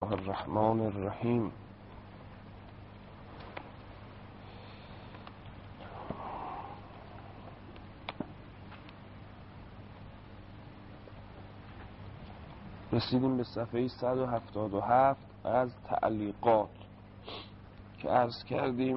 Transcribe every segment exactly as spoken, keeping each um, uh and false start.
الرحمن الرحیم. رسیدیم به صفحه صد و هفتاد و هفت از تعلیقات که عرض کردیم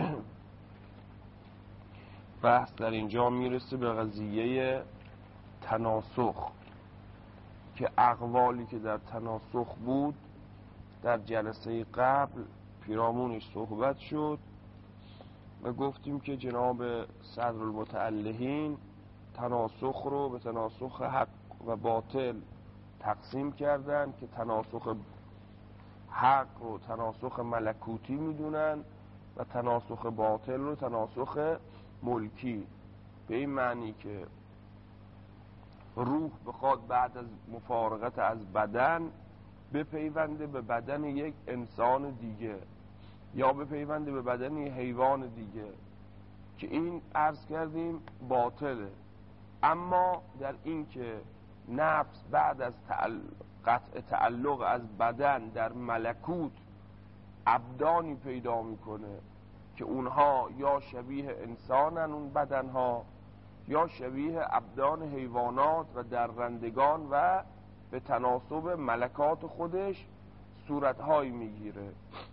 بحث در اینجا میرسه به قضیه تناسخ، که اقوالی که در تناسخ بود در جلسه قبل پیرامونش صحبت شد و گفتیم که جناب صدر المتعلهین تناسخ رو به تناسخ حق و باطل تقسیم کردن که تناسخ حق رو تناسخ ملکوتی میدونن و تناسخ باطل رو تناسخ ملکی، به این معنی که روح بخواد بعد از مفارقت از بدن بپیونده به بدن یک انسان دیگه یا بپیونده به بدن یک حیوان دیگه، که این عرض کردیم باطله. اما در این که نفس بعد از قطع تعلق از بدن در ملکوت ابدانی پیدا میکنه که اونها یا شبیه انسانن اون بدنها یا شبیه ابدان حیوانات و درندگان و به تناسب ملکات خودش صورتهایی میگیره،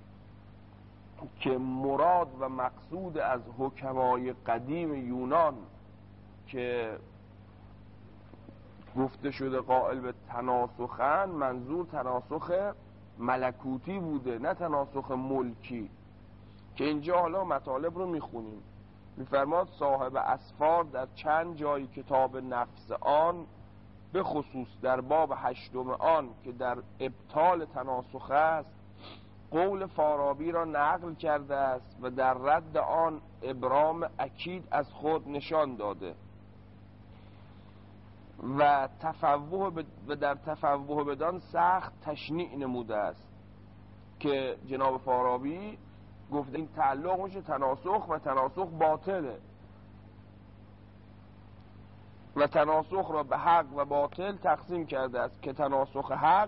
که مراد و مقصود از حکمای قدیم یونان که گفته شده قائل به تناسخن، منظور تناسخ ملکوتی بوده نه تناسخ ملکی، که اینجا حالا مطالب رو میخونیم. میفرماد صاحب اسفار در چند جای کتاب نفس آن، به خصوص در باب هشتم آن که در ابطال تناسخ است، قول فارابی را نقل کرده است و در رد آن ابرام اکید از خود نشان داده و تفوه و در تفوه بدان سخت تشنیع نموده است، که جناب فارابی گفته این تعلق میشه تناسخ و تناسخ باطله و تناسخ را به حق و باطل تقسیم کرده است، که تناسخ حق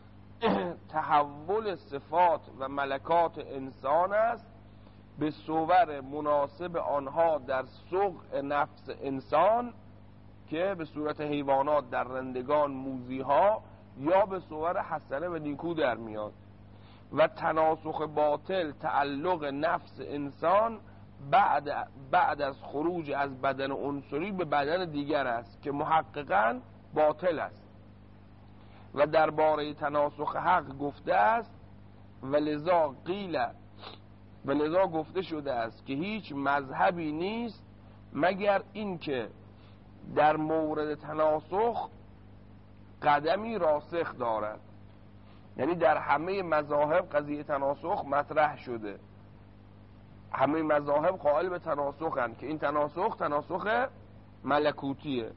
تحول صفات و ملکات انسان است به صور مناسب آنها در سوق نفس انسان، که به صورت حیوانات، درندگان، موذیها، یا به صور حسنه و نیکو در میاد. و تناسخ باطل تعلق نفس انسان بعد بعد از خروج از بدن عنصری به بدن دیگر است که محققاً باطل است. و درباره تناسخ حق گفته است ولذا قیل، ولذا گفته شده است که هیچ مذهبی نیست مگر اینکه در مورد تناسخ قدمی راسخ دارد. یعنی در همه مذاهب قضیه تناسخ مطرح شده، همه مذاهب قائل به تناسخن که این تناسخ تناسخ ملکوتیه.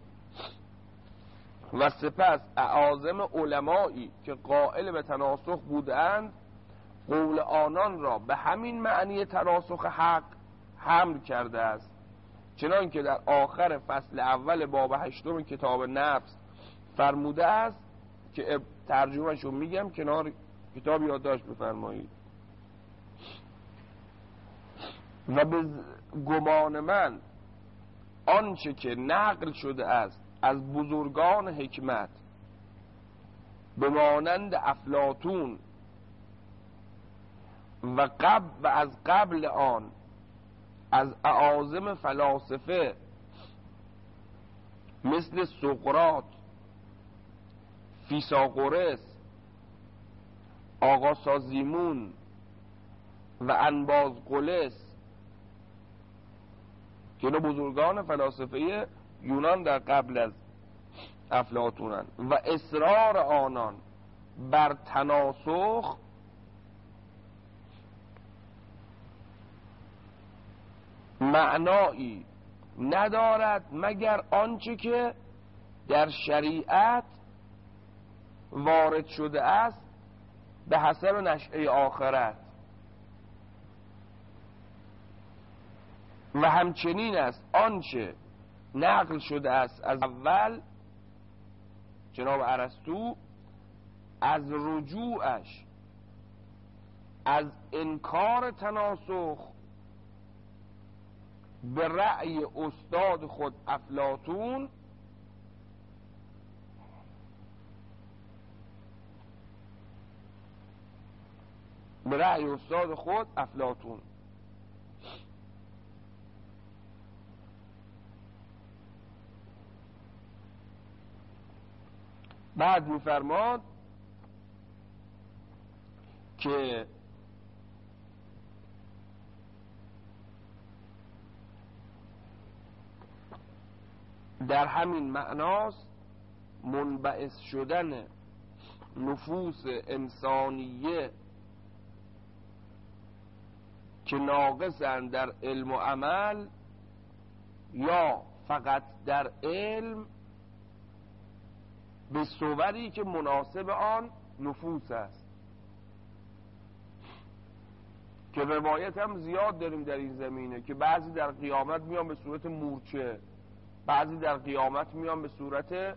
و سپس اعاظم علمایی که قائل به تناسخ بودند قول آنان را به همین معنی تناسخ حق حمل کرده است، چنان که در آخر فصل اول باب هشتم کتاب نفس فرموده است، که ترجمهشو میگم کنار کتاب یادداشت بفرمایید. و به گمان من آنچه که نقل شده است از بزرگان حکمت به مانند افلاطون و قبل و از قبل آن از اعاظم فلاسفه مثل سقراط، فیثاغورس، آقا سازیمون و انبازقلس، که اینا بزرگان فلاسفه یونان در قبل از افلاطونن، و اصرار آنان بر تناسخ معنایی ندارد مگر آنچه که در شریعت وارد شده است به حسب نشأه آخرت. و همچنین است آنچه نقل شده است از اول جناب ارسطو از رجوعش از انکار تناسخ به رأی استاد خود افلاطون به رأی استاد خود افلاطون بعد می‌فرماد که در همین معناست منبعث شدن نفوس انسانیه که ناقصن در علم و عمل یا فقط در علم به صوری که مناسب آن نفوس است، که روایت هم زیاد داریم در این زمینه که بعضی در قیامت میان به صورت مورچه، بعضی در قیامت میان به صورت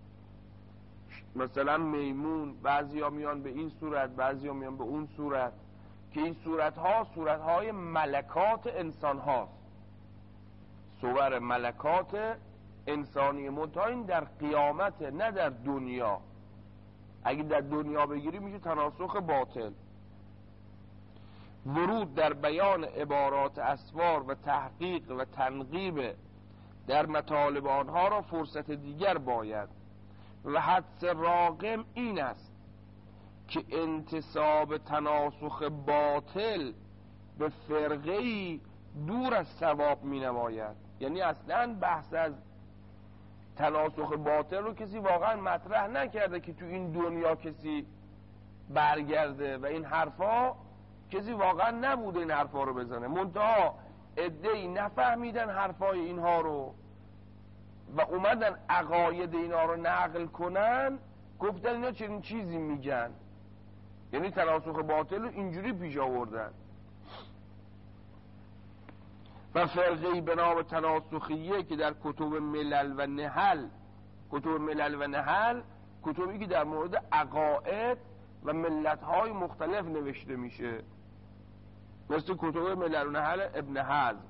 مثلا میمون، بعضی ها میان به این صورت، بعضی ها میان به اون صورت، که این صورت ها صورت های ملکات انسان هاست، صور ملکات انسانی، منتها این در قیامت نه در دنیا. اگه در دنیا بگیری میشه تناسخ باطل. ورود در بیان عبارات اسوار و تحقیق و تنقیب در مطالب آنها را فرصت دیگر باید و حدس راقم این است که انتساب تناسخ باطل به فرقه‌ای دور از ثواب می نماید. یعنی اصلا بحث از تناسخ باطل رو کسی واقعا مطرح نکرده که تو این دنیا کسی برگرده و این حرفا کسی واقعا نبوده این حرفا رو بزنه، منتها عده‌ای نفهمیدن حرفای اینها رو و اومدن عقاید اینا رو نقل کنن، گفتن اینا چنین چیزی میگن، یعنی تناسخ باطل رو اینجوری پیش آوردن. و فرقه‌ای به نام تناسخیه که در کتب ملل و نحل، کتب ملل و نحل کتبی که در مورد عقاید و ملت‌های مختلف نوشته میشه، مثل کتب ملل و نحل ابن حزم،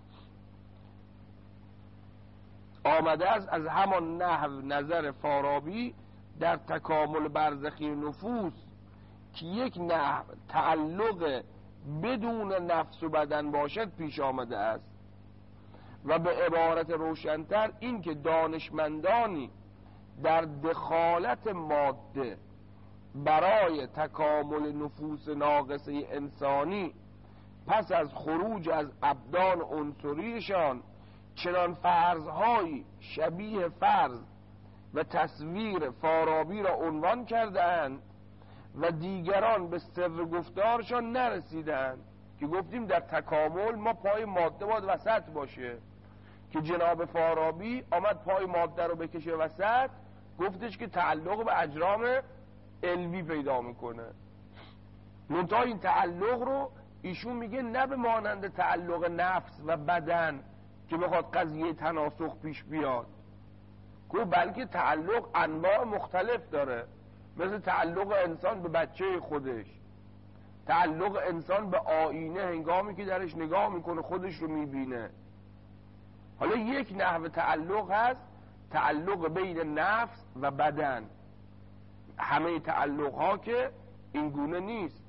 آمده است از همان نحو نظر فارابی در تکامل برزخی نفوس که یک نحو تعلق بدون نفس و بدن باشد پیش آمده است، و به عبارت روشن‌تر این که دانشمندانی در دخالت ماده برای تکامل نفوس ناقصه انسانی پس از خروج از ابدان عنصریشان چنان فرض‌های شبیه فرض و تصویر فارابی را عنوان کرده‌اند و دیگران به سر گفتارشان نرسیدند، که گفتیم در تکامل ما پای ماده باید وسط باشه، که جناب فارابی آمد پای ماده رو بکشه وسط، گفتش که تعلق به اجرام علوی پیدا میکنه. منتها این تعلق رو ایشون میگه نه به مانند تعلق نفس و بدن که بخواد قضیه تناسخ پیش بیاد، که بلکه تعلق انواع مختلف داره، مثل تعلق انسان به بچه خودش، تعلق انسان به آینه هنگامی که درش نگاه میکنه خودش رو میبینه. حالا یک نحو تعلق هست، تعلق بین نفس و بدن. همه تعلق ها که این گونه نیست،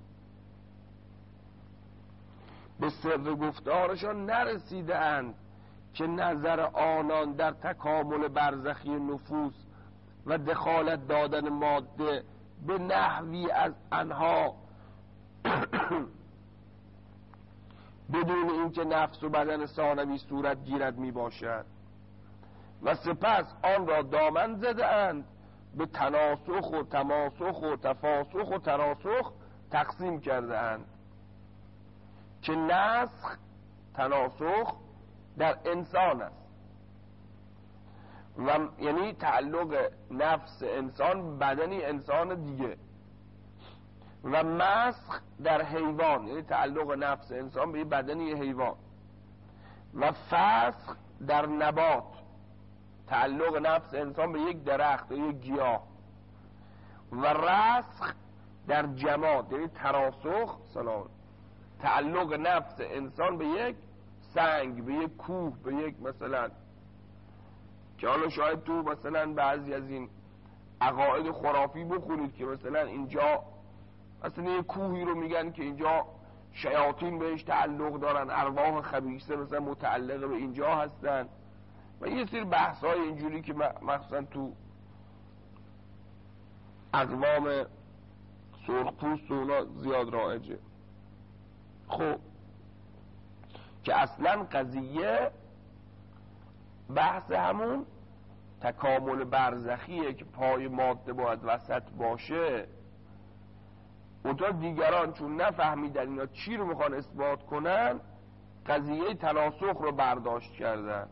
به سر گفتارشان نرسیده اند که نظر آنان در تکامل برزخی نفوس و دخالت دادن ماده به نحوی از آنها بدون اینکه نفس و بدن ثانوی صورت گیرد می باشد، و سپس آن را دامن زده اند به تناسخ و تماسخ و تفاسخ و تراسخ تقسیم کرده اند، که نسخ تناسخ در انسان است، و یعنی تعلق نفس انسان بدنی انسان دیگه، و مسخ در حیوان، یعنی تعلق نفس انسان به بدنی حیوان، و فسخ در نبات، تعلق نفس انسان به یک درخت و یک گیاه، و رسخ در جماد، یعنی تناسخ، سلام، تعلق نفس انسان به یک سنگ، به یک کوه، به یک مثلا، که حالا شاید تو مثلا بعضی از این عقاید خرافی بخونید که مثلا اینجا مثلا یک کوهی رو میگن که اینجا شیاطین بهش تعلق دارن، ارواح خبیثه مثلا متعلق به اینجا هستن و یه سری بحث های اینجوری که مخصوصا تو اقوام سرخپوست و اونا زیاد رایجه. خب که اصلا قضیه بحث همون تکامل برزخیه که پای ماده باید وسط باشه. منتها دیگران چون نفهمیدن اینا چی رو میخوان اثبات کنن، قضیه تناسخ رو برداشت کردن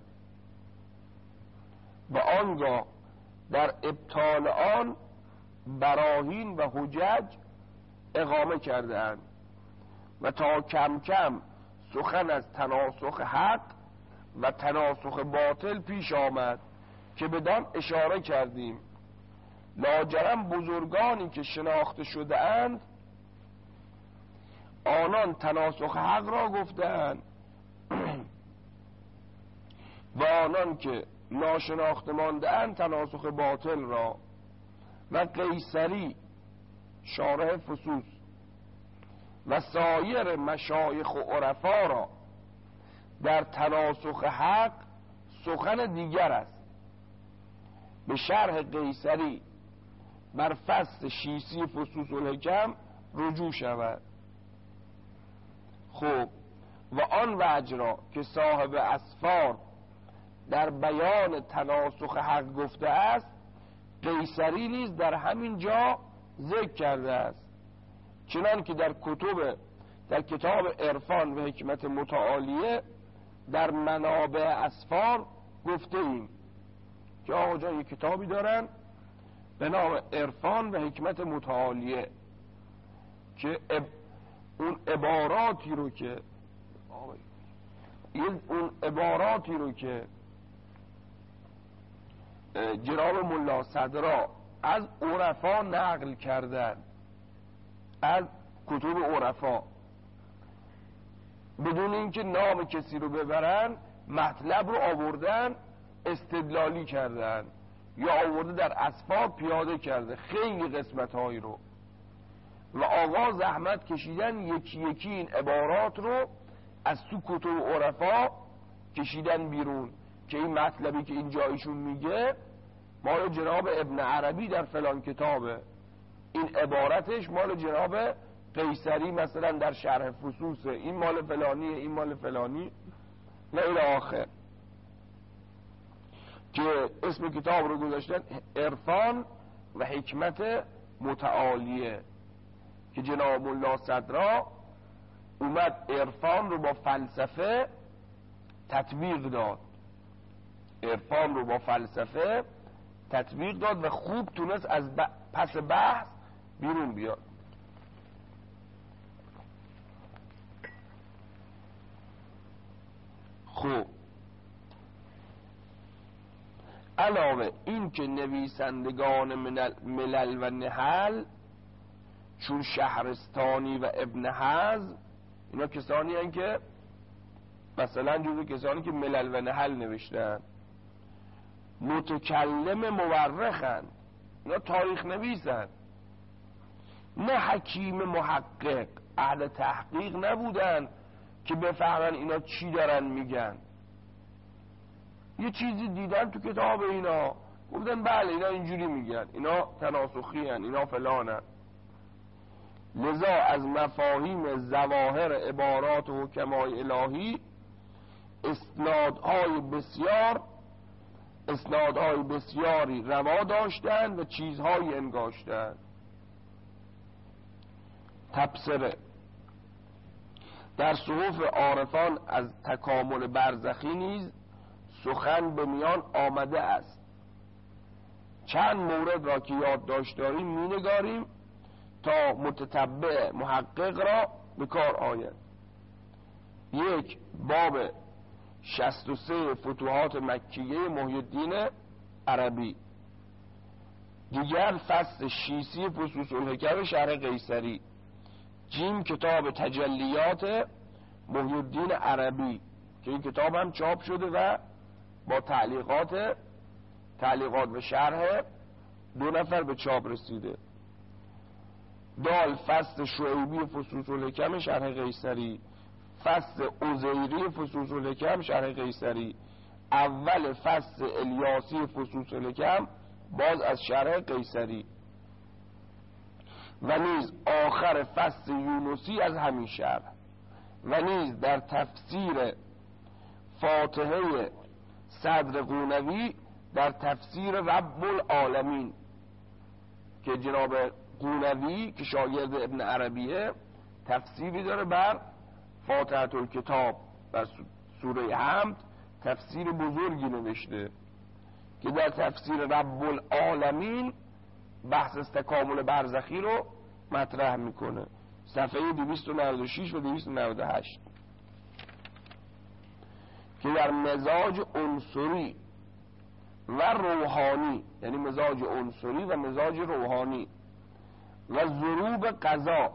و آنگاه در ابطال آن براهین و حجج اقامه کردن و تا کم کم سخن از تناسخ حق و تناسخ باطل پیش آمد که بدان اشاره کردیم. لاجرم بزرگانی که شناخته شده اند آنان تناسخ حق را گفتند و آنان که ناشناخته مانده اند تناسخ باطل را. و قیصری شارح فصوص و سایر مشایخ و عرفا را در تناسخ حق سخن دیگر است. به شرح قیصری بر فصل شیسی فصوص الحکم رجوع شود. خب و آن وجه را که صاحب اسفار در بیان تناسخ حق گفته است قیصری نیز در همین جا ذکر کرده است، چنان که در کتب در کتاب عرفان و حکمت متعالیه در منابع اسفار گفته ایم که آقا جان یک کتابی دارن به نام عرفان و حکمت متعالیه که اون عباراتی رو که اون عباراتی رو که جناب ملا صدرا از عرفا نقل کردن، از کتب عرفا، بدون اینکه نام کسی رو ببرن مطلب رو آوردن استدلالی کردن یا آورده در اسفار پیاده کرده خیلی قسمت هایی رو و آقا زحمت کشیدن یکی یکی این عبارات رو از تو کتب عرفا کشیدن بیرون که این مطلبی که اینجا ایشون میگه مال جناب ابن عربی در فلان کتابه، این عبارتش مال جناب قیصری مثلا در شرح فصوصه، این مال فلانیه، این مال فلانی و الی آخر، که اسم کتاب رو گذاشتن عرفان و حکمت متعالیه که جناب ملا صدرا اومد عرفان رو با فلسفه تطبیق داد، عرفان رو با فلسفه تطبیق داد و خوب تونست از پس بحث بیرون بیاد. خب علاوه این که نویسندگان ملل و نحل چون شهرستانی و ابن حزم اینا کسانی هستند که مثلا جزو کسانی که ملل و نحل نوشتن، متکلم مورخن، اینا تاریخ نویسن، نه حکیم محقق، اهل تحقیق نبودن که بفهمن اینا چی دارن میگن. یه چیزی دیدن تو کتاب اینا گفتن بله اینا اینجوری میگن، اینا تناسخی هن، اینا فلانن. لذا از مفاهیم ظواهر عبارات و حکمای الهی اسنادهای بسیار اسنادهای بسیاری روا داشتند و چیزهای انگاشتند. تبصره: در صحف عارفان از تکامل برزخی نیز سخن به میان آمده است. چند مورد را که یادداشت داریم مینگاریم تا متتبع محقق را به کار آید. یک، باب شصت و سه فتوحات مکیه محی الدین عربی. دیگر فصل شیسی فصوص الحکم شرح قیصری. جیم کتاب تجلیات محی الدین عربی که این کتاب هم چاپ شده و با تعلیقات تعلیقات و شرح دو نفر به چاپ رسیده. دال فصل شعیبی فصوص الحکم شرح قیصری. فصل عزیری فصوص الحکم شرح قیصری. اول فصل الیاسی فصوص الحکم باز از شرح قیصری و نیز آخر فصل یونسی از همین شرح و نیز در تفسیر فاتحه صدر قونوی در تفسیر رب العالمین که جناب قونوی که شاگرد ابن عربیه تفسیری داره بر فاتحه الکتاب بر سوره حمد، تفسیر بزرگی نوشته که در تفسیر رب العالمین بحث تکامل برزخی رو مطرح میکنه. صفحه دویست و نود و شش و دویست و نود و هشت که در مزاج عنصری و روحانی، یعنی مزاج عنصری و مزاج روحانی و ضروب قضا،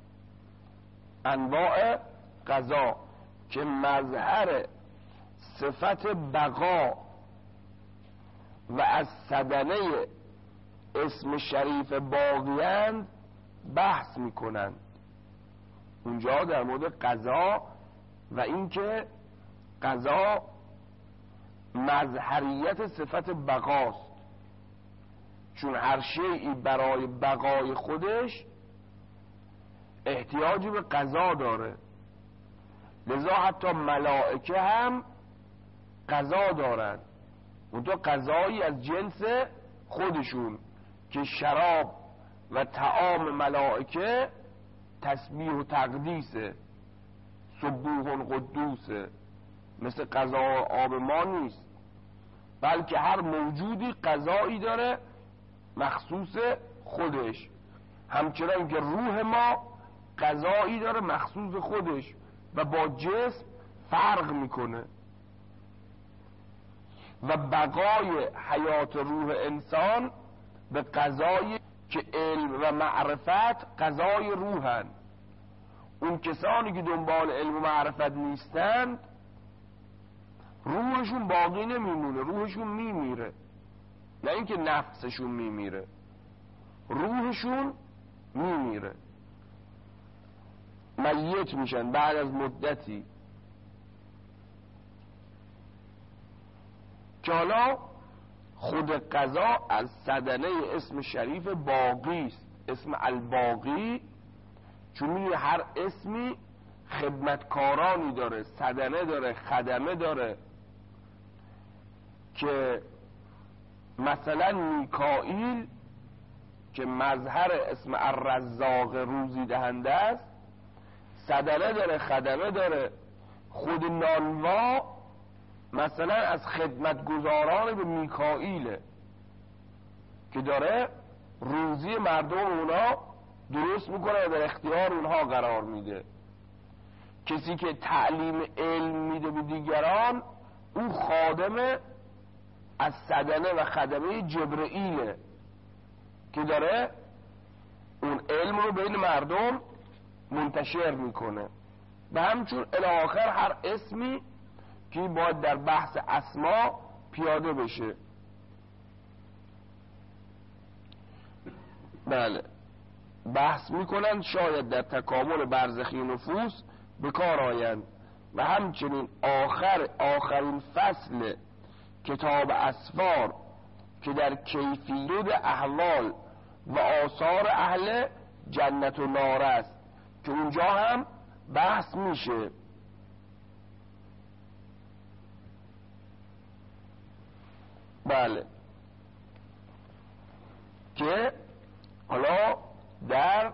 انواع قضا که مظهر صفت بقا و از صدنه اسم شریف باقیند بحث میکنند. اونجا در مورد قضا و اینکه قضا مظهریت صفت بقاست، چون هر شیئی برای بقای خودش احتیاجی به قضا داره، لذا حتی ملائکه هم قضا دارند، اون تو قضایی از جنس خودشون که شراب و طعام ملائکه تسبیح و تقدیسه، سبوح قدوسه، مثل قضا آب ما نیست، بلکه هر موجودی قضایی داره مخصوص خودش، همچنان که روح ما قضایی داره مخصوص خودش و با جسم فرق میکنه و بقای حیات روح انسان به قضای که علم و معرفت قضای روحن. اون کسانی که دنبال علم و معرفت نیستند روحشون باقی نمیمونه، روحشون میمیره، نه اینکه نفسشون میمیره، روحشون میمیره، میت میشن بعد از مدتی. که حالا خود قضا از صدنه اسم شریف باقی است، اسم الباقی، چون می‌بینی هر اسمی خدمتکارانی داره، صدنه داره، خدمه داره، که مثلا میکائیل که مظهر اسم الرزاق روزی دهنده است صدنه داره، خدمه داره. خود نانوا مثلا از خدمتگزاران به میکائیله که داره روزی مردم اونا درست میکنه و در اختیار اونها قرار میده. کسی که تعلیم علم میده به دیگران او خادم از صدنه و خدمه جبرئیله که داره اون علم رو بین مردم منتشر میکنه. به همچون الاخر هر اسمی که باید در بحث اسما پیاده بشه. بله، بحث میکنند شاید در تکامل برزخی نفوس به کار آیند و همچنین آخر آخرین فصل کتاب اسفار که در کیفیت احوال و آثار اهل جنت و نار است که اونجا هم بحث میشه. بله، که حالا در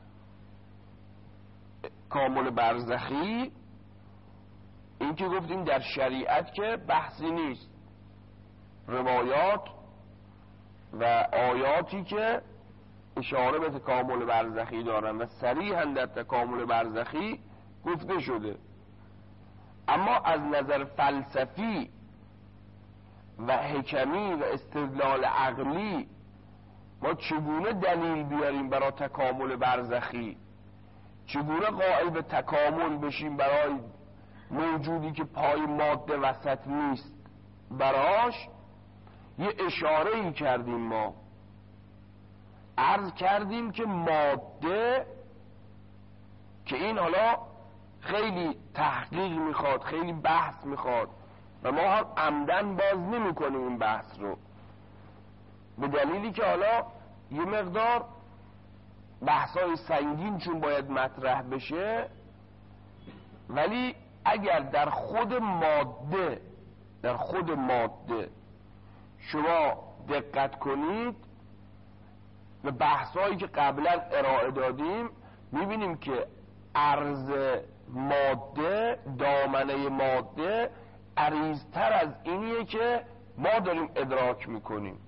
کامل برزخی این که گفتیم در شریعت که بحثی نیست، روایات و آیاتی که اشاره به تکامل برزخی دارن و صریحاً در تکامل برزخی گفته شده. اما از نظر فلسفی و حکمی و استدلال عقلی ما چگونه دلیل بیاریم برای تکامل برزخی؟ چگونه قائل به تکامل بشیم برای موجودی که پای ماده وسط نیست؟ براش یه اشاره ای کردیم. ما عرض کردیم که ماده، که این حالا خیلی تحقیق میخواد، خیلی بحث میخواد و ما هم عمدن باز نمی کنیم این بحث رو، به دلیلی که حالا یه مقدار بحثای سنگین چون باید مطرح بشه. ولی اگر در خود ماده در خود ماده شما دقت کنید و بحثایی که قبلا ارائه دادیم، میبینیم که عرض ماده، دامنه ماده عریض‌تر از اینیه که ما داریم ادراک میکنیم.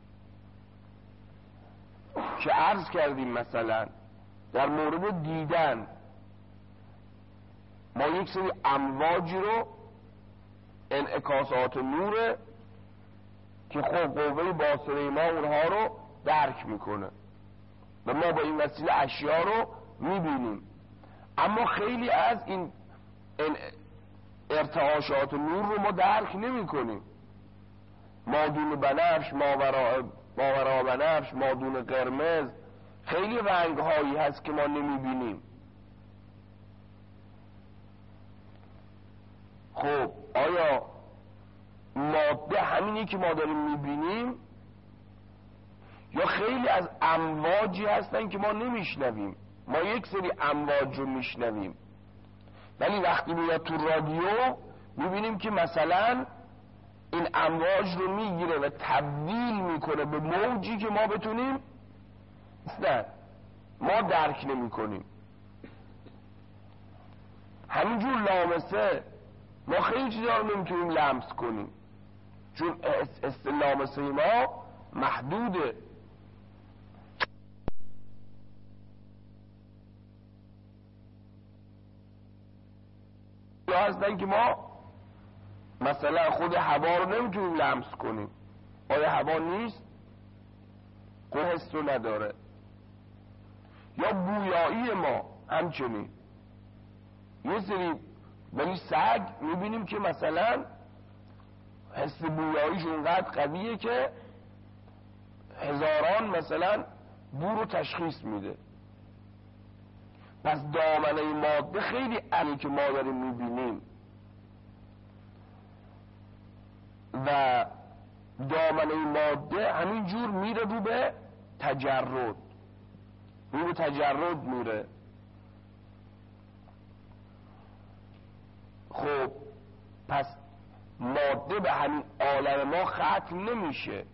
که عرض کردیم مثلا در مورد دیدن ما یک سری امواجی رو، انعکاسات نوره که خب قوه باصره ما اونها رو درک میکنه و ما با این وسیله اشیا رو میبینیم. اما خیلی از این ارتعاشات نور رو ما درک نمی کنیم. مادون بنفش، ماورا ماورا بنفش، مادون قرمز، خیلی رنگ هایی هست که ما نمی بینیم. خب آیا ماده همینی که ما داریم می بینیم یا خیلی از امواجی هستن که ما نمیشنویم؟ ما یک سری امواج رو میشنویم ولی وقتی میاد تو رادیو میبینیم که مثلا این امواج رو میگیره و تبدیل میکنه به موجی که ما بتونیم نه ما درک نمی کنیم. همینجور لامسه ما خیلی چیزا رو نمیتونیم لمس کنیم چون لامسه ما محدوده. هستن که ما مثلا خود هوا رو نمیتونیم لمس کنیم. آیا هوا نیست؟ خود حس رو نداره. یا بویایی ما همچنین یه سری، ولی سگ میبینیم که مثلا حس بویاییش اونقدر قویه که هزاران مثلا بو رو تشخیص میده. پس دامنه ماده خیلی علی که ما داریم میبینیم و دامنه ماده همین جور میره رو به تجرد، رو به تجرد میره. خب پس ماده به همین عالم ما ختم نمیشه.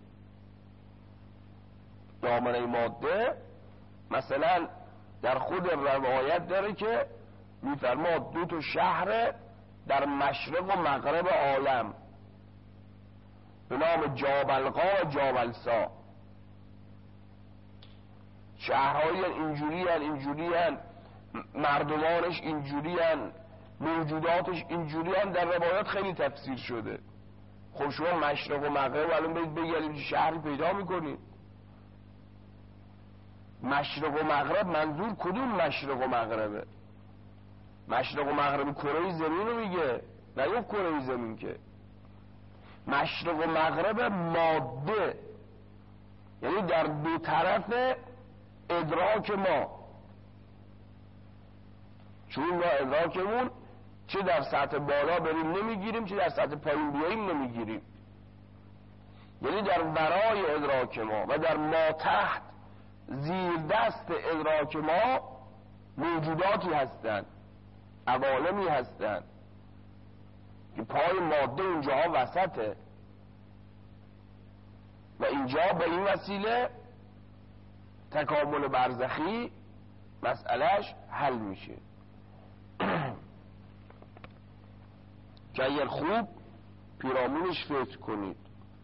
دامنه ماده مثلا در خود روایت داره که میفرماد دو تا شهر در مشرق و مغرب عالم به نام جابلقا و جابلسا، شهرهای اینجوری هن اینجوری هن، مردمانش اینجوری هن، موجوداتش اینجوری هن. در روایات خیلی تفسیر شده. خب شما مشرق و مغرب الان برید بگردید شهری پیدا میکنید. مشرق و مغرب منظور کدوم مشرق و مغربه؟ مشرق و مغرب کره زمین رو میگه، نه یک کره زمین که. مشرق و مغرب ماده، یعنی در دو طرف ادراک ما، چون ما ادراکمون چه در سطح بالا بریم نمیگیریم چه در سطح پایین بیاییم نمیگیریم، یعنی در ورای ادراک ما و در ما تحت زیر دست ادراک ما موجوداتی هستند، عوالمی هستند که پای ماده اونجاها وسطه و اینجا به این وسیله تکامل برزخی مسئلهش حل میشه. که اگر خوب پیرامونش فکر کنید،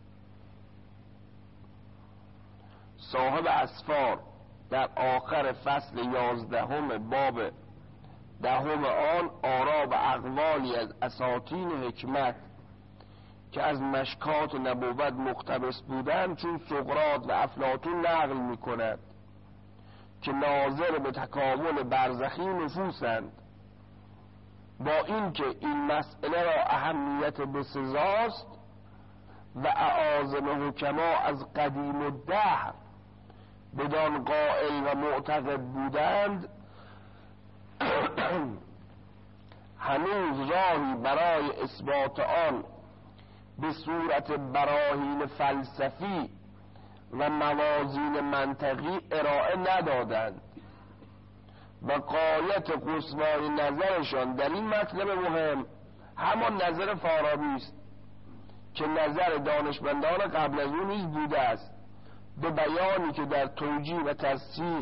صاحب اسفار در آخر فصل یازدهم باب دهم آن آرا و اقوالی از اساطین حکمت که از مشکات نبوت مقتبس بودند چون سقراط و افلاطون نقل می کند که ناظر به تکامل برزخی نفوسند، با اینکه این مسئله را اهمیت بسزاست و اعاظم حکما از قدیم الدهر بدان قائل و معتقد بودند، هنوز راهی برای اثبات آن به صورت براهین فلسفی و موازین منطقی ارائه ندادند و غایت قصوای نظرشان در این مطلب مهم همان نظر فارابی است که نظر دانشمندان قبل از او نیز بوده است، به بیانی که در توجیه و تصحیح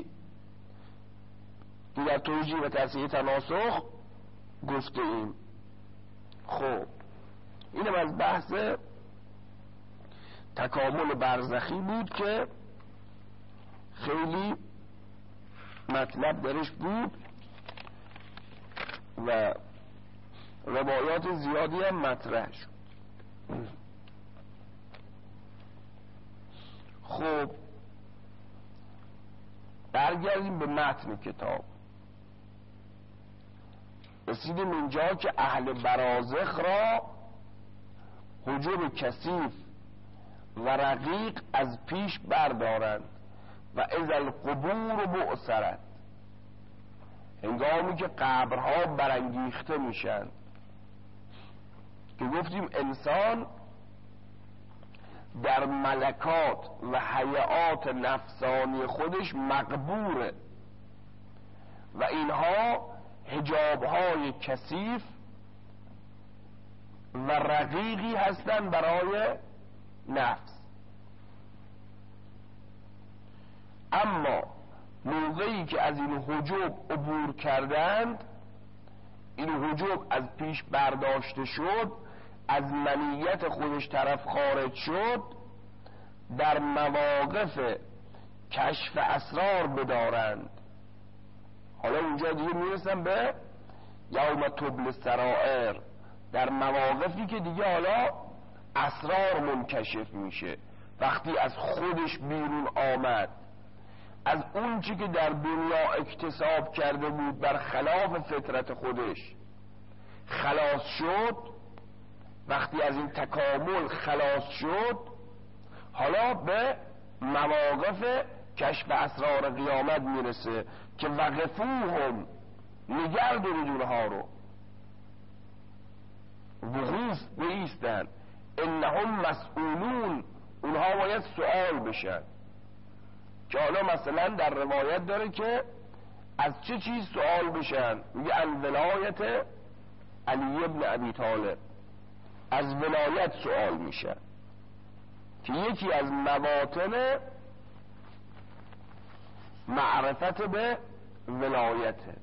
در توجیه و تصحیح تناسخ گفته ایم. خب اینم از بحث تکامل برزخی بود که خیلی مطلب درش بود و روایات زیادی هم مطرح شد. خب برگردیم به متن کتاب. رسیدیم اینجا که اهل برازخ را حجب کثیف و رقیق از پیش بردارند و اذا القبور بعثرت، هنگامی که قبرها برانگیخته میشن، که گفتیم انسان در ملکات و حیات نفسانی خودش مقبوره و اینها حجابهای کثیف و رقیقی هستن برای نفس. اما موقعی که از این حجب عبور کردند، این حجب از پیش برداشته شد، از منیت خودش طرف خارج شد، در مواقف کشف اسرار بدارند. حالا اونجا دیگه میرسن به یوم تبل السرائر، در مواقفی که دیگه حالا اسرار منکشف میشه، وقتی از خودش بیرون آمد، از اون چی که در دنیا اکتساب کرده بود بر خلاف فطرت خودش خلاص شد، وقتی از این تکامل خلاص شد، حالا به مواقف کشف اسرار قیامت میرسه که وقفوهم، نگردونید اونها رو، وقوف بایستن، انهم مسئولون، اونها باید سؤال بشن. که حالا مثلا در روایت داره که از چه چیز سؤال بشن؟ میگه الولایت علی ابن ابی طالب، از ولایت سؤال میشن که یکی از مواطن معرفت به ولایته.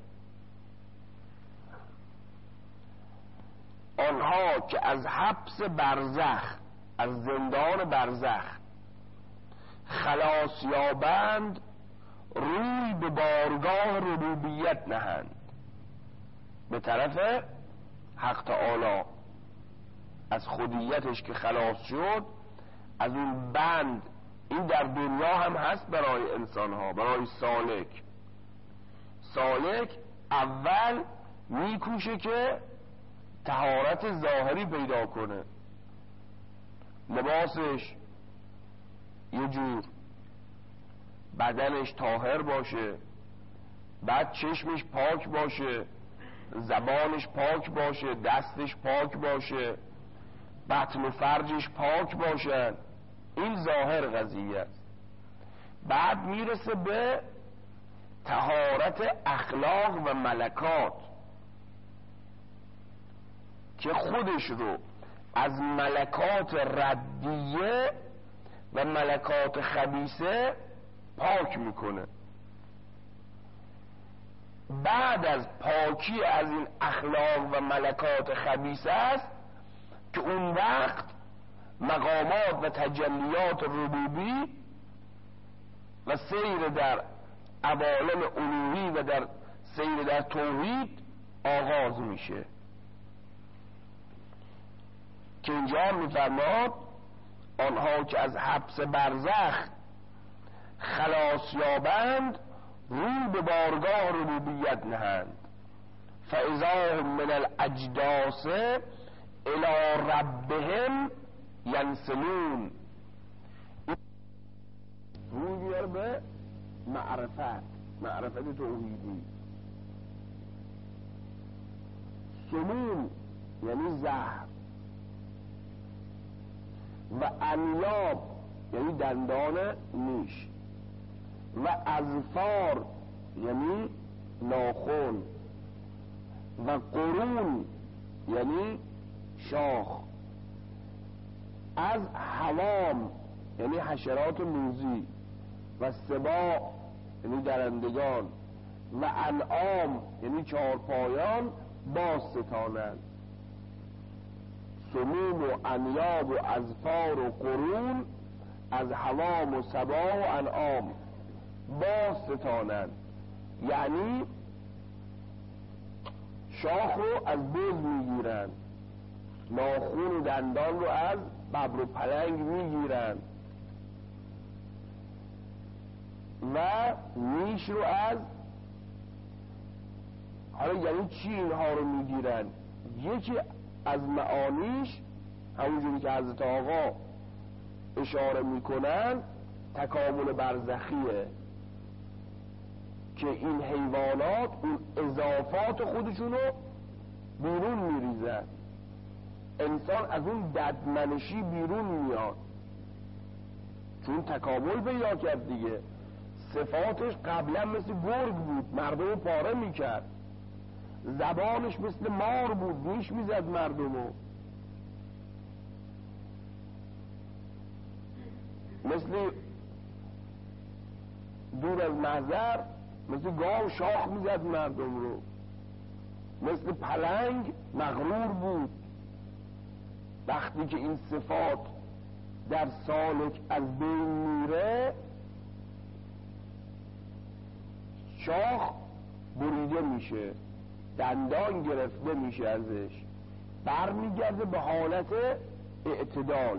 آنها که از حبس برزخ، از زندان برزخ خلاص یابند، روی به بارگاه ربوبیت نهند، به طرف حق تعالی. از خودیتش که خلاص شد، از اون بند، این در دنیا هم هست برای انسان ها، برای سالک. سالک اول میکوشه که طهارت ظاهری پیدا کنه، لباسش یه جور، بدنش طاهر باشه، بعد چشمش پاک باشه، زبانش پاک باشه، دستش پاک باشه، بطن و فرجش پاک باشن. این ظاهر قضیه است. بعد میرسه به طهارت اخلاق و ملکات که خودش رو از ملکات ردیه و ملکات خبیثه پاک میکنه. بعد از پاکی از این اخلاق و ملکات خبیثه است که اون وقت مقامات و تجلیات ربوبی و سیر در عوالم الوهی و در سیر در توحید آغاز میشه. که اینجا میفرماد آنها که از حبس برزخ خلاص یابند روی به بارگاه ربوبیت نهند فاذا هم من الاجداث الی ربهم ینسلون. روی بیار به معرفت، معرفت توحیدی. سموم یعنی زهر و انیاب یعنی دندان نیش و اظفار یعنی ناخن و قرون یعنی شاخ، از حوام یعنی حشرات موذی و سباع یعنی درندگان و انعام یعنی چارپایان باز ستانند. سموم و انیاب و اظفار و قرون از حوام و سباع و انعام باز ستانند، یعنی شاخ رو از بز میگیرند، ناخون و دندان رو از ببر و پلنگ میگیرند و نیش رو از، حالا یعنی چی اینها رو میگیرن؟ یکی از معانیش همونجوری که حضرت آقا اشاره میکنن تکامل برزخیه که این حیوانات اون اضافات خودشونو بیرون میریزن، انسان از اون ددمنشی بیرون میاد چون تکامل پیدا کرد دیگه. صفاتش قبلا مثل گرگ بود، مردم پاره میکرد، زبانش مثل مار بود، نیش میزد مردمو، مثل دور از محضر مثل گاو شاخ میزد مردم رو، مثل پلنگ مغرور بود. وقتی که این صفات در سالک از بین میره شاخ بریده میشه، دندان گرفته میشه، ازش برمیگرده به حالت اعتدال.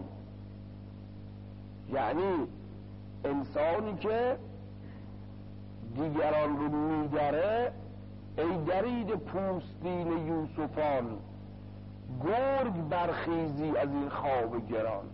یعنی انسانی که دیگران رو میدره، ای درید پوستین یوسفان گرگ برخیزی از این خواب گران.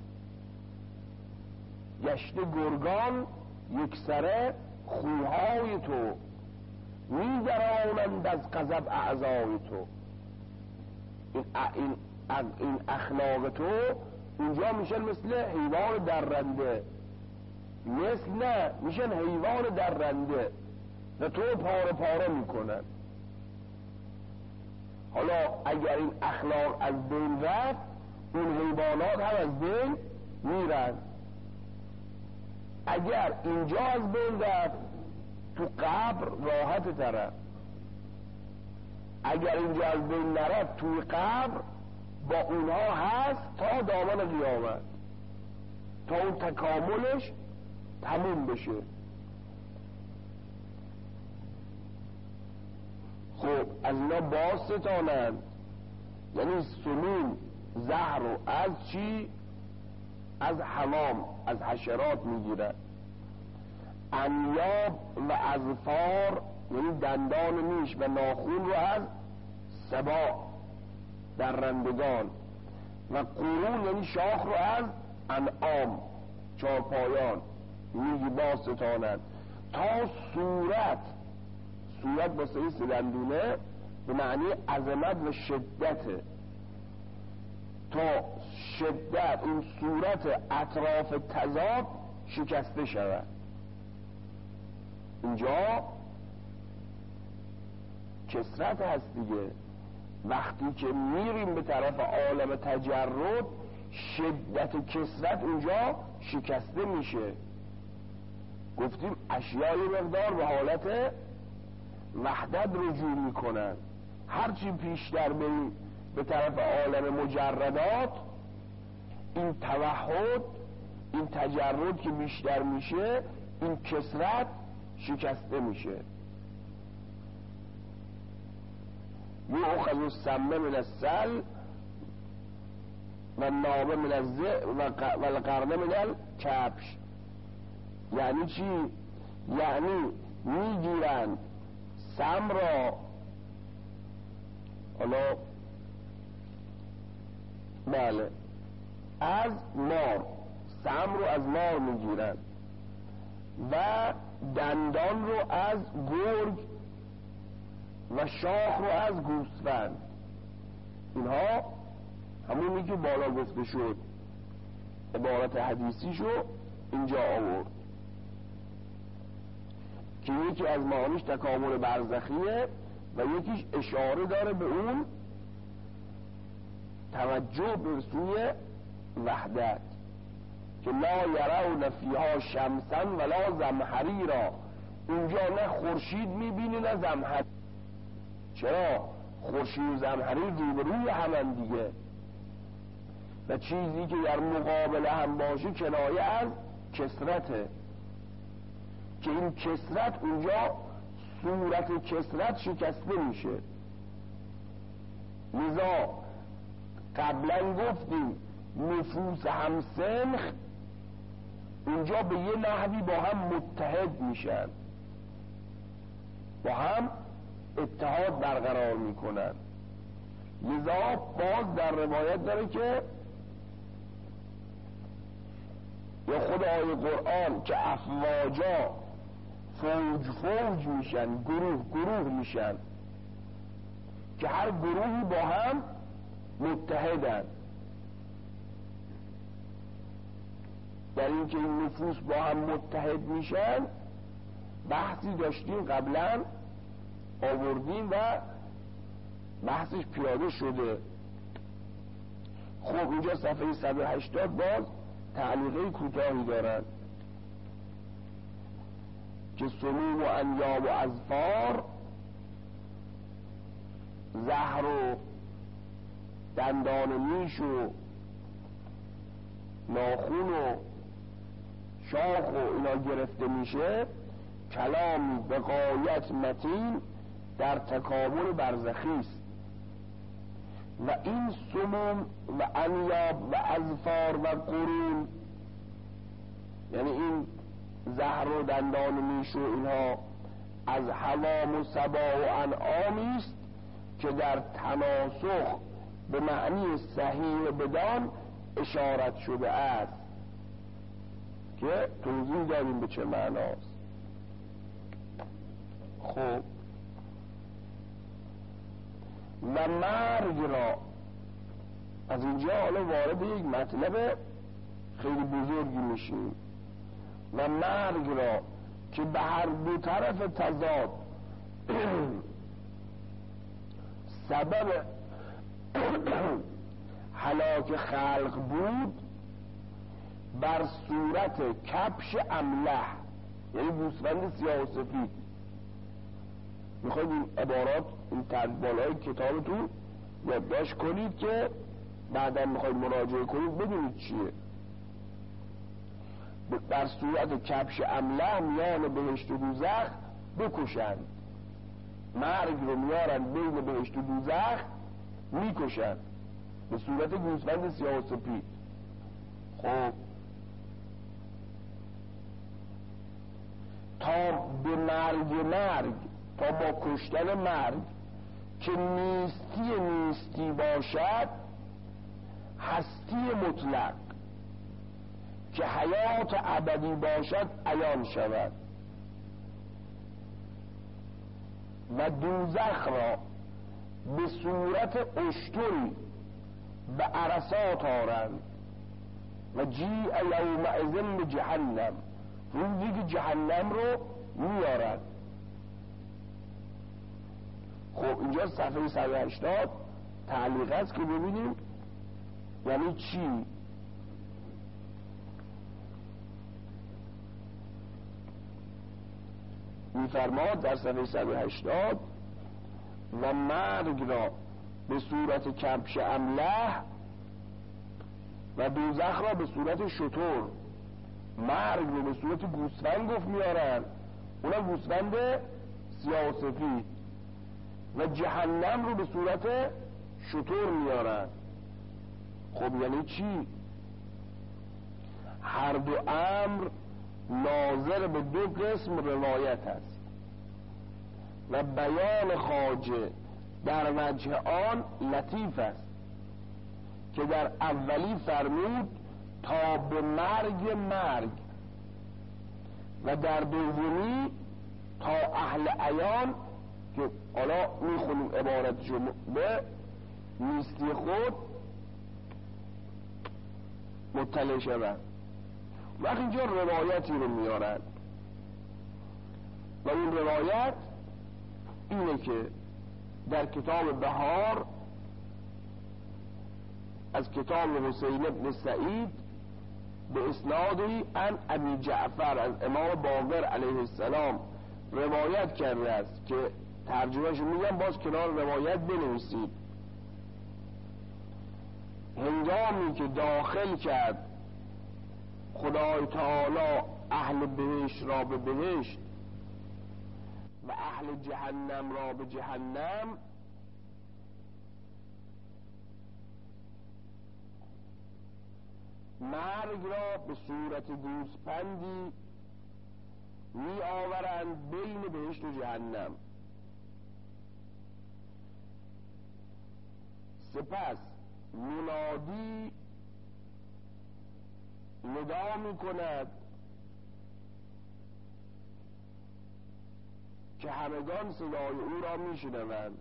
گشته گرگان یک سره خوهای تو میدرانند از غضب اعضای تو. این, این, این اخلاق تو اونجا میشن مثل حیوان درنده، مثل نه میشن حیوان درنده و تو پاره پاره میکنن. حالا اگر این اخلاق از بین رفت اون حیوانات هم از بین میرن. اگر اینجا از بین رفت تو قبر راحت تره، اگر اینجا از بین نرفت توی قبر با اونها هست تا دامن قیامت، تا اون تکاملش تموم بشه. خب از اینا باز ستانند، یعنی سموم زهر رو از چی؟ از حمام، از حشرات میگیرن. انیاب و اظفار یعنی دندان نیش و ناخون رو از سباع درندگان، و قرون یعنی شاخ رو از انعام چارپایان میگی باز ستانند. تا صورت، صورت با سه دندونه به معنی عظمت و شدته، تا شدت این صورت اطراف تضاد شکسته شود. اینجا کسرت هست دیگه. وقتی که میریم به طرف عالم تجرد شدت کسرت اونجا شکسته میشه. گفتیم اشیای مقدار به حالت وحدت رجوع میکنن. هرچی پیشتر بریم به طرف عالم مجردات این توحد، این تجرد که بیشتر میشه این کسرت شکسته میشه. یؤخذ السم من السل و نابه من الذئب و القرنه من الکبش. یعنی چی؟ یعنی میگیرند سم را، حالا بله از مار، سم رو از مار میگیرند و دندان رو از گرگ و شاخ رو از گوسفند. اینها همونی که بالا گفته شد عبارت حدیثی شو اینجا آورد که یکی از معانیش تکامل برزخیه و یکیش اشاره داره به اون توجه به سوی وحدت که لا یرون فیها شمسا ولا زمهریرا. اونجا نه خورشید میبینی نه زمهریر. چرا؟ خورشید و زمهریر روبروی همن دیگه و چیزی که در مقابل هم باشه کنایه از کثرته که این کثرت اونجا صورت کثرت شکسته میشه. لذا قبلا گفتیم نفوس همسنخ اونجا به یه نحوی با هم متحد میشن، با هم اتحاد برقرار میکنن. لذا باز در روایت داره که یا خود آیه قرآن که افواجا فوج فوج میشن، گروه گروه میشن که هر گروهی با هم متحدن. در این که این نفوس با هم متحد میشن بحثی داشتیم قبلا آوردیم و بحثش پیاده شده. خب اینجا صفحه صد و هشتاد باز تعلیقه کوتاهی دارن که سموم و انیاب و اظفار، زهر و دندان میش و ناخون و شاخ و اینا گرفته میشه، کلامی به غایت متین در تکامل برزخی است و این سموم و انیاب و اظفار و قرون، یعنی این زهر و دندان میش و اینها از حوام و سبا و انعامی است که در تناسخ به معنی صحیح بدان اشارت شده است که توضیح داریم به چه معناست. خب و مرگ را از اینجا حالا وارد یک مطلب خیلی بزرگی میشیم و مرگ را که به هر دو طرف تضاد سبب هلاک خلق بود بر صورت کبش املح، یعنی گوسفند سیاه و سفید. میخواید این عبارات این ترجمه‌های کتابتون یادداشت کنید که بعدا میخواید مراجعه کنید بدونید چیه. بر صورت کبش املح میان بهشت و دوزخ بکشند، مرگ رو میارن بین بهشت و دوزخ میکشند به صورت گوسفند سیاه و سپید. خب تا به مرگ مرگ تا با کشتن مرگ که نیستی نیستی باشد، هستی مطلق که حیات ابدی باشد عیان شود و دوزخ را به صورت اشتری به عرصات آرند و جیع یومئذ به جهنم، روزی که جهنم رو میارند. خب اینجا صفحه صد و هشتاد تعلیق است که ببینیم یعنی چی. میفرماد در صفحه صد و هشتاد و مرگ را به صورت کبش املح و دوزخ را به صورت شتر. مرگ رو به صورت گوسفند گفت میارن، اونم گوسفند سیاه و سفید، و جهنم رو به صورت شتر میارن. خب یعنی چی؟ هر دو امر ناظر به دو قسم روایت است و بیان خواجه در وجه آن لطیف است که در اولی فرمود تا به مرگ مرگ و در دومی تا اهل عیان که حالا میخونیم عبارت جمله نیستی خود مطلع شوند. وقتی اینجا روایتی رو میارن و این روایت اینه که در کتاب بهار از کتاب حسین ابن سعید به اسنادی عن ابی جعفر از امام باقر علیه السلام روایت کرده است که ترجمهش میگم باز کنار روایت بنویسید. هنگامی که داخل کرد خدای تعالی اهل بهشت را به بهشت و اهل جهنم را به جهنم، مرگ را به صورت گوسپندی می آورند بین بهشت و جهنم. سپس منادی ندا می کند که همگان صدای او را می شنوند.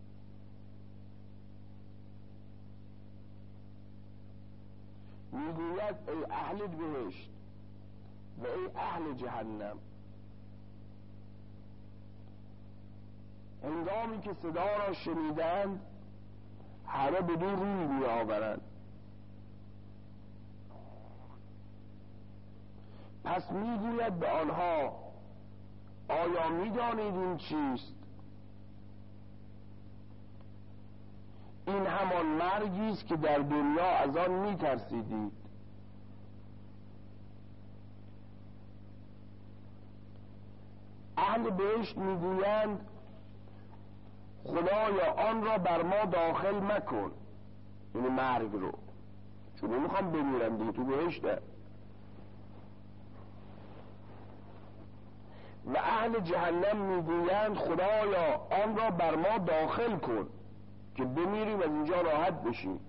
می گوید ای اهل بهشت و ای اهل جهنم. هنگامی که صدا را شنیدند همه به دور روی می آورند. پس می گوید به آنها آیا می دانید این چیست؟ این همان مرگی است که در دنیا از آن می ترسیدید. اهل بهشت می گویند خدایا آن را بر ما داخل مکن، این مرگ رو، چون نمیخوام بمیرم دیگه، تو بهشته. و اهل جهنم میگویند خدایا آن را بر ما داخل کن که بمیریم از اینجا راحت بشیم.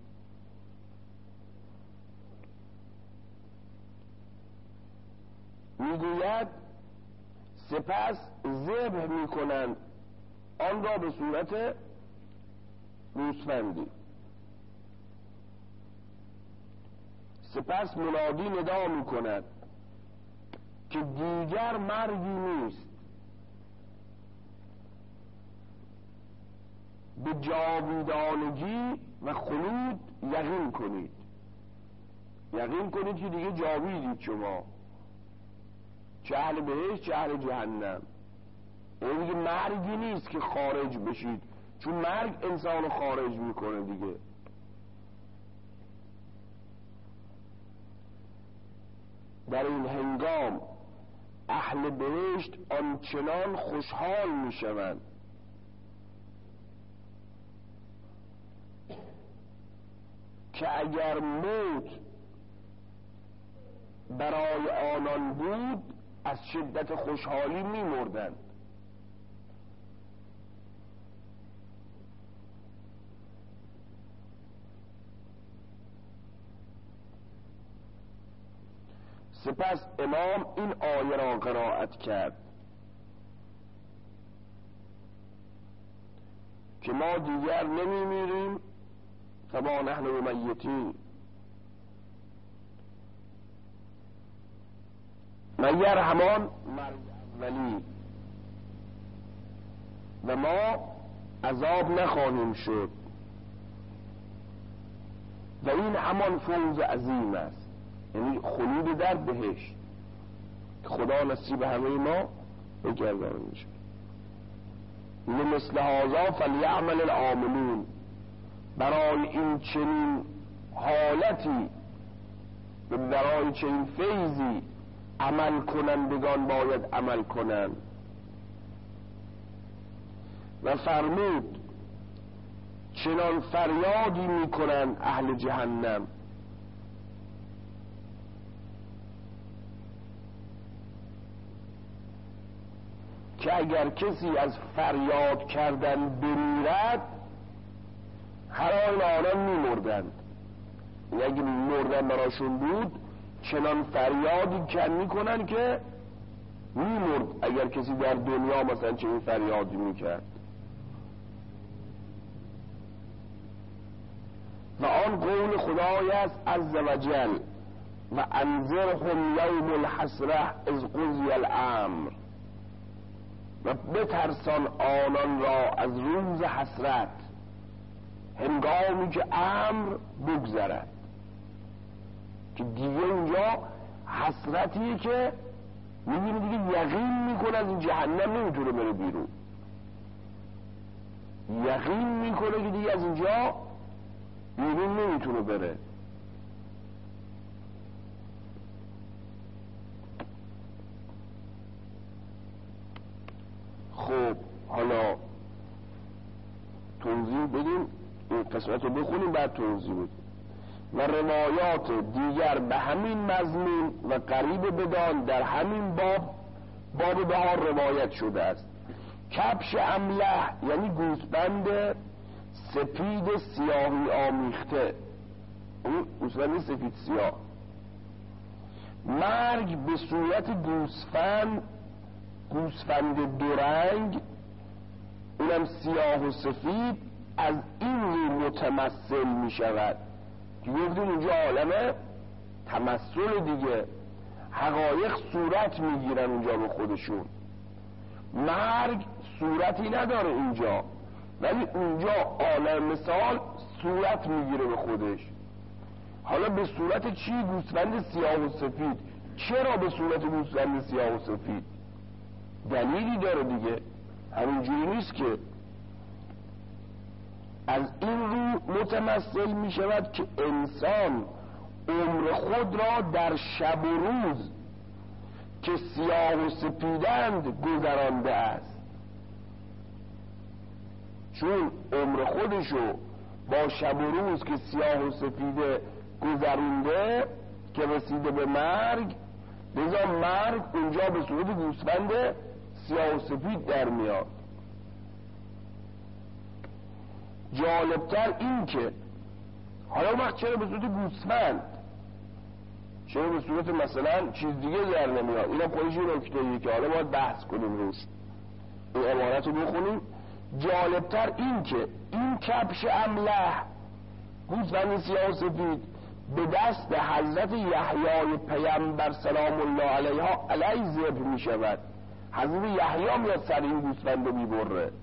میگوید سپس ذبح میکنند آن را به صورت گوسفندی. سپس منادی ندا میکند که دیگر مرگی نیست، به جاویدانگی و خلود یقین کنید. یقین کنید که دیگه جاویدید شما، چه اهل بهشت چه اهل جهنم. این دیگه مرگی نیست که خارج بشید، چون مرگ انسان خارج میکنه دیگه. در این هنگام اهل بهشت آنچنان خوشحال میشوند که اگر موت برای آنان بود از شدت خوشحالی میمردند. سپس امام این آیه را قرائت کرد که ما دیگر نمی میریم فما نحن بمیتین، مگر همان مرگ اولی، و ما عذاب نخواهیم شد و این همان فوز عظیم است، یعنی خلود در بهشت که خدا نصیب همه ما بگردانه میشه. مثل هذا فلیعمل العاملون، برای این چنین حالتی و برای چنین فیضی عمل کنندگان باید عمل کنند. و فرمود چنان فریادی میکنن اهل جهنم که اگر کسی از فریاد کردن بمیرد هر آن آنان میمردند. یعنی اگه مردن براشون بود چنان فریادی کن میکنن که میمرد اگر کسی در دنیا مثلا چنین فریادی میکرد. و آن قول خدای است عز و جل و انذرهم یوم الحسرة اذ قضی الامر، و بترسان آنان را از روز حسرت هنگامی که امر بگذرد. که دیگه اونجا حسرتیه که میبینی دیگه یقین میکنه از این جهنم نمیتونه بره بیرون، یقین میکنه که دیگه از اینجا بیرون نمیتونه بره. خب حالا توضیح بدیم، این قسمت رو بخونیم بعد توضیح بدیم. و روایات دیگر به همین مضمون و قریب بدان در همین باب باب بهار روایت شده است. کبش املح یعنی گوسفند سپید سیاهی آمیخته، اون گوسفند سفید سیاه. مرگ به صورت گوسفند گوسفند دورنگ اونم سیاه و سفید از این رو متمثل می شود که گفتیم اونجا عالم تمثل دیگه، حقایق صورت میگیرن اونجا به خودشون. مرگ صورتی نداره اینجا، ولی اونجا عالم مثال صورت میگیره به خودش. حالا به صورت چی؟ گوسفند سیاه و سفید. چرا به صورت گوسفند سیاه و سفید؟ دلیلی داره دیگه، همینجوری نیست که. از این رو متمثل می شود که انسان عمر خود را در شب و روز که سیاه و سپیدند گذرانده است. چون عمر خودشو با شب و روز که سیاه و سپیده گذرونده که رسیده به مرگ، لذا مرگ اونجا به صورت گوسفند سیاه و سفید در میاد. جالبتر این که حالا وقت چرا به صورت گوسفند، چرا به صورت مثلا چیز دیگه در نمیاد؟ اینم خودش این نکته‌ایه که حالا باید بحث کنیم روش. این عبارت رو بخونیم. جالبتر این که این کبش املح گوسفند سیاه و سفید به دست حضرت یحیی پیامبر سلام الله علیها علیه ذبح می شود. حضرت یحیی میاد سر این گوسفند رو میبره.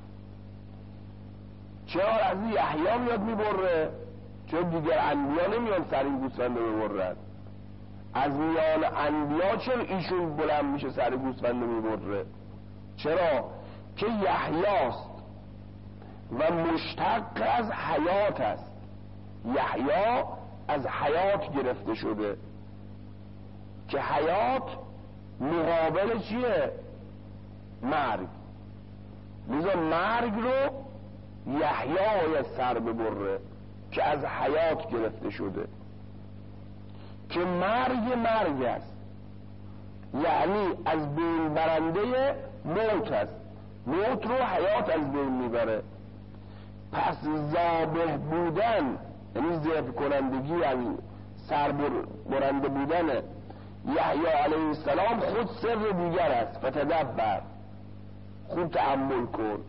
چرا حضرت یحیی میاد میبره؟ چون دیگر انبیا نمیان سر این گوسفند رو ببرن. از میان انبیا چرا ایشون بلند میشه سر گوسفند رو میبره؟ چرا؟ که یحیاست و مشتق از حیات است. یحیی از حیات گرفته شده که حیات مقابل چیه؟ مرگ. لذا مرگ رو یحیی باید سر ببره که از حیات گرفته شده، که مرگ مرگ است، یعنی از بین برنده موت است. موت رو حیات از بین میبره. پس ذابح بودن یعنی ذبح کنندگی، از سر برنده بودن یحیی علیه السلام خود سر دیگر است. فتدبر، خوب تأمل کن.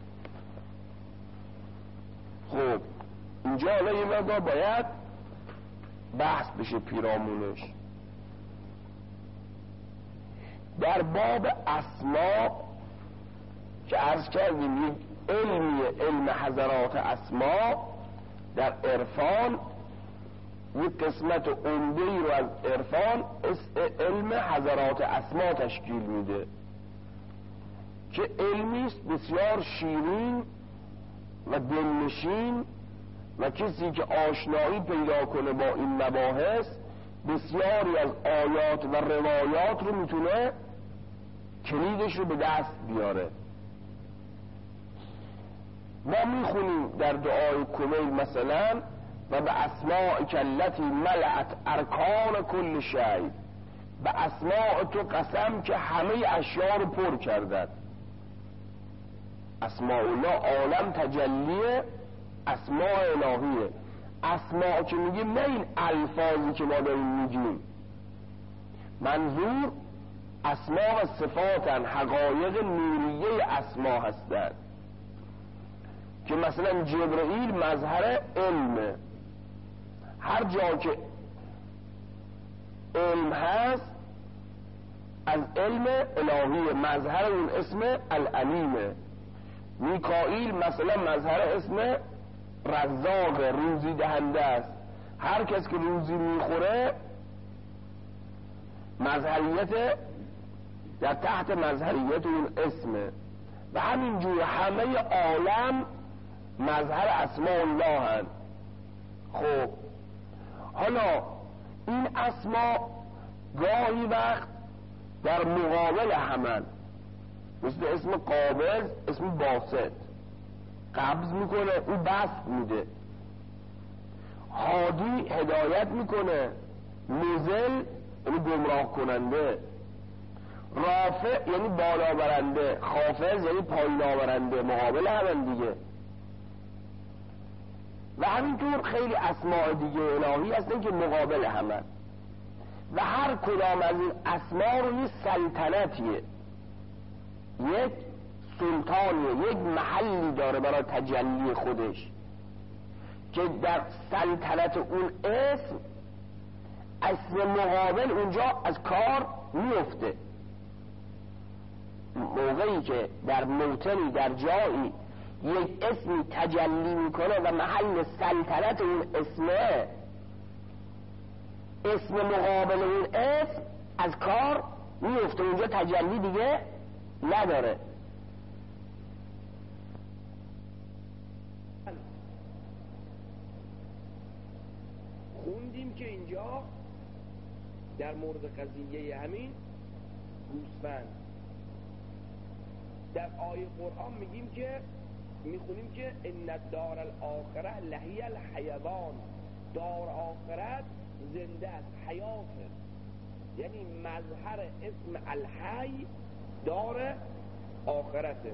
خب اینجا حالا یه مقدار باید بحث بشه پیرامونش. در باب اسما که عرض کردیم یک علمی علم حضرات اسما در عرفان، یک قسمت عمده‌ای رو از عرفان علم حضرات اسما تشکیل میده که علمی است بسیار شیرین و دلنشین و کسی که آشنایی پیدا کنه با این مباحث بسیاری از آیات و روایات رو میتونه کلیدش رو به دست بیاره. ما میخونیم در دعای کمیل مثلا و به اسماء کلتی ملعت ارکان کل شی، به اسماء تو قسم که همه اشیاء رو پر کردن. اسماء الله عالم تجلی اسماء الهیه. اسماء که میگیم نه این الفاظی که ما داریم میگیم، منظور اسماء و صفاتن، حقایق نوریه اسماء هستند که مثلا جبرئیل مظهر علمه، هر جا که علم هست از علم الهی، مظهر اون اسم العلیمه. میکائیل مثلا مظهر اسم رزاق، روزی دهنده است، هر کس که روزی میخوره مظهریت در تحت مظهریت اون اسمه. و همینجور همه عالم مظهر اسماء الله هست. خب حالا این اسما گاهی وقت در مقابل همن، مثل اسم قابض، اسم باسط، قبض میکنه او بسط میده، هادی هدایت میکنه، مضل یعنی گمراه کننده، رافع یعنی بالا برنده، خافض یعنی پایین آورنده، مقابل همن دیگه. و همینطور خیلی اسماء دیگه الهی هستن که مقابل همن و هر کدام از این اسماء رو یه سلطنتیه، یک سلطانیه، یک محلی داره برای تجلی خودش که در سلطنت اون اسم اسم مقابل اونجا از کار میفته. موقعی که در موطنی در جایی یک اسمی تجلی میکنه و محل سلطنت اون اسمه، اسم مقابل اون اسم از کار میفته، اونجا تجلی دیگه نداره. خوندیم که اینجا در مورد قضیه همین گوسفند در آیه قرآن میگیم که میخونیم که ان الدار الاخره لهی الحیوان، دار آخرت زنده است، حیاته، یعنی مظهر اسم الحی دار آخرته.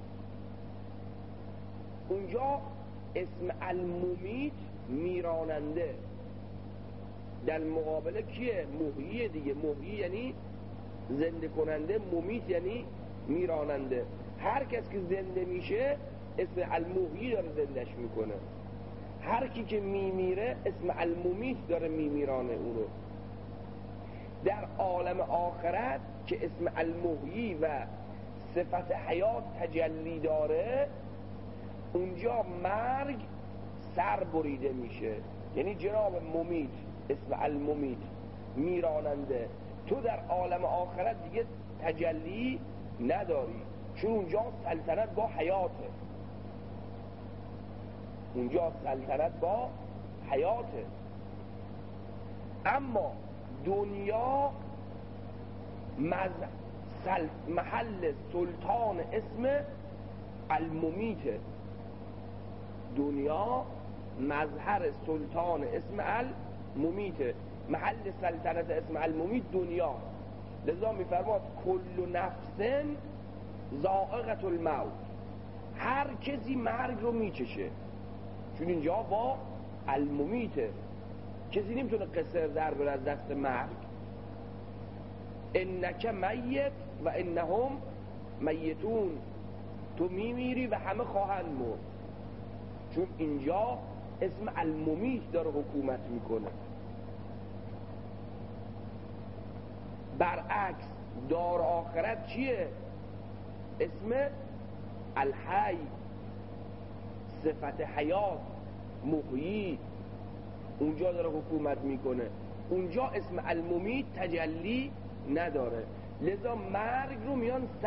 اونجا اسم الممیت میراننده، در مقابله کیه؟ محیی دیگه. محیی یعنی زنده کننده، ممیت یعنی میراننده. هر کس که زنده میشه اسم المحیی داره زندش میکنه، هر کی که میمیره اسم الممیت داره میمیرانه اونو. در عالم آخرت که اسم المحیی و صفت حیات تجلی داره، اونجا مرگ سر بریده میشه، یعنی جناب ممیت، اسم الممیت میراننده. تو در عالم آخرت دیگه تجلی نداری، چون اونجا سلطنت با حیاته، اونجا سلطنت با حیاته. اما دنیا محل سلطان اسم الممیته، دنیا مظهر سلطان اسم الممیته، محل سلطنت اسم الممیت دنیا. لذا میفرماد کل نفس ذائقة الموت، هر کسی مرگ رو میچشه، چون اینجا با الممیته، کسی نمیتونه قصر در بره از دست مرگ. انک میت و انهم میتون، تو میمیری و همه خواهند مرد، چون اینجا اسم الممیت داره حکومت میکنه. برعکس دار آخرت چیه؟ اسم الحی، صفت حیات، محیی، اونجا داره حکومت میکنه. اونجا اسم الممیت تجلی نداره، لذا مرگ رو میان